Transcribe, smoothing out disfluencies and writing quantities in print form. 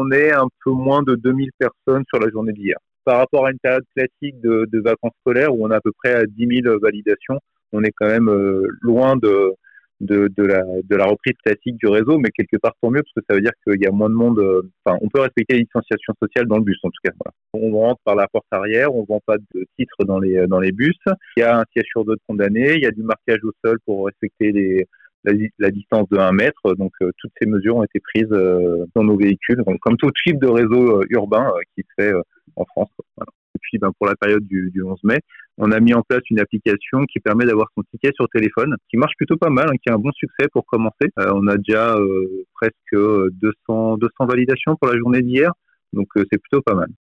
on est un peu moins de 2000 personnes sur la journée d'hier. Par rapport à une période classique de vacances scolaires où on est à peu près à 10 000 validations, on est quand même loin de la reprise classique du réseau, mais quelque part tant mieux parce que ça veut dire qu'il y a moins de monde. Enfin, on peut respecter les distanciations sociales dans le bus en tout cas. Voilà. On rentre par la porte arrière, on vend pas de titres dans les bus. Il y a un siège sur deux de condamnés, il y a du marquage au sol pour respecter la distance de 1 mètre. Donc toutes ces mesures ont été prises dans nos véhicules, donc, comme tout type de réseau urbain qui se fait en France. Voilà. Et puis pour la période du 11 mai, on a mis en place une application qui permet d'avoir son ticket sur téléphone, qui marche plutôt pas mal, qui a un bon succès pour commencer. On a déjà presque 200 validations pour la journée d'hier, donc c'est plutôt pas mal.